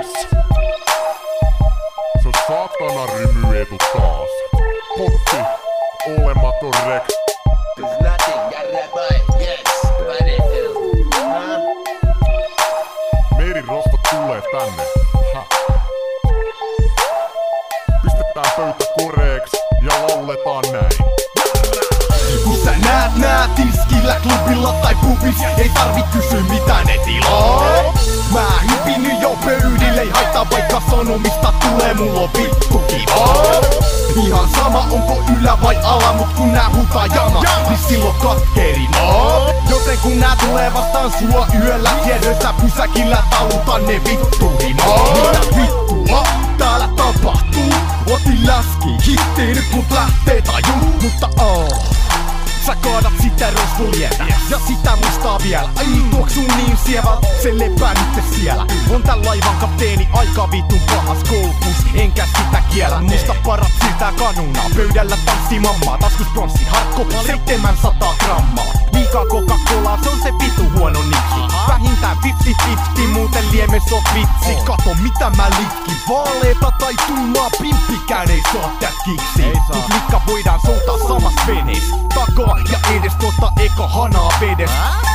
Yes. Se on saatana rymyetu taas. Potti, olematon Rex. Cause nothing got that boy, yes, but it do. Merirosta tulee tänne. Ha. Pistetään pöytä koreeks ja lauletaan näin. Kun sä näet tiskillä, klubilla tai pubis, ei tarvi kysyä mitä ne tilaa. Mä hypin jo pöydille, ei haittaa vaikka sanomista tulee, mulla on vittu kivaa. Ihan sama onko ylä vai ala, mut kun nää huutaa jama, niin silloin katkerina. Joten kun nää tulee vastaan sua yöllä, tiedössä pysäkillä talutan ne vittu rimaa. Mitä vittua täällä tapahtuu? Otin läski, hitti nyt mut lähtee taju, mutta sä kaadat sitä rosvolietä ja sitä mustaa vielä. Ai tuoksuu niin sievä, se lepää nyt siellä. On tän laivan kapteeni aika vitun pahas koukus, enkä sitä kiellä. Musta parat siltää kanunaa, pöydällä tanssi mammaa. Taskus pronssi, harkko 700 grammaa. Liikaa Coca-Colaa, se on se vitu huono niksi. Vähintään 50-50, muuten liemes on vitsi. Kato mitä mä litkin, vaaleeta tai tummaa, pimppikään ei saa tätkiksi. Mut likka voidaan soutaa samas venees. Takaa ja edes eka hanaa vedes.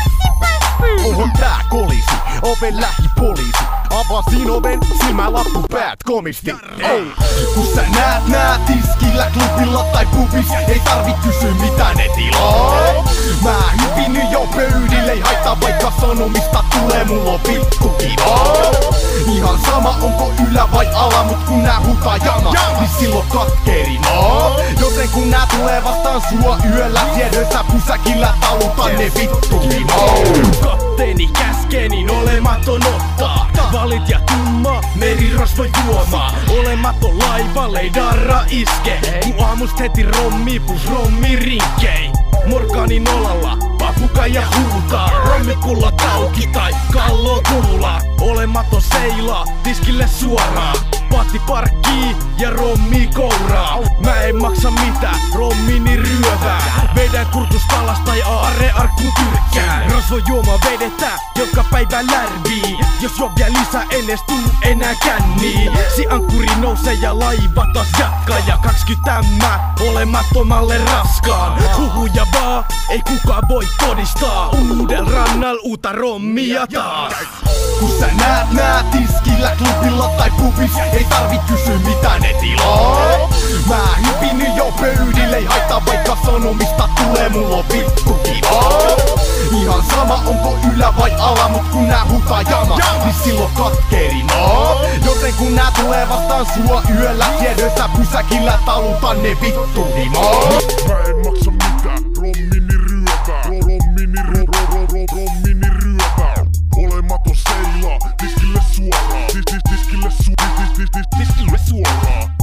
Oho tää kolisi, oven lähi poliisi. Avasin oven, silmälappu päät komisti. Ei, kun sä näet tiskillä, klubilla tai pubis, ei tarvi kysyä mitä ne tilaa. Mä hypin jo pöydille, ei haittaa vaikka sanomista tulee, mulla on vittu kivaa. Ihan sama onko ylä vai ala, mut kun nää huutaa jama, niin silloin katkerina. Joten kun nää tulee vastaan sua yöllä, tiedössä pysäkillä talutan ne vittu kivaa. Kapteeni käskee, niin olematon ottaa. Valit ja tumma, merirosvo juomaa. Olematon laiva, ei darra iske. Kun aamust heti rommi plus rommi rinkkei. Morgani nolalla, papukaija huutaa. Rommikulla tauki tai kallo tuulaa. Olematon seilaa, tiskille suoraan. Patti parkkii ja rommi kouraa. Mä en maksa mitään, rommini ryövää. Vedän kurtuspalas tai aare arkku tyrkkää. Rosvo juoma vedetään, joka päivä lärvii. Jos jo vielä lisää enes tuu enää kännii. Si ankkuri nousee ja laiva taas jatkaa. Ja 20 mä olemattomalle raskaan. Huhuja vaan, ei kukaan voi todistaa. Uudel rannal uutta rommia taas. Kun sä näet tiskillä, klubilla tai pubis, ei tarvi kysyä mitä ne tilaa. Mä hypin jo pöydille, ei haittaa vaikka sanomista tulee, mulla on vittu kivaa. Ihan sama onko ylä vai ala, mut kun nää huutaa jama, niin silloin katkerina. Joten kun nää tulee vastaan sua yöllä, tiedössä pysäkillä talutan ne vittu rimaa. Mä en maksa mitään, rommini ryövää. Rommini ryövää. Olematon seilaa, tiskille suoraan. Tiskille suoraan.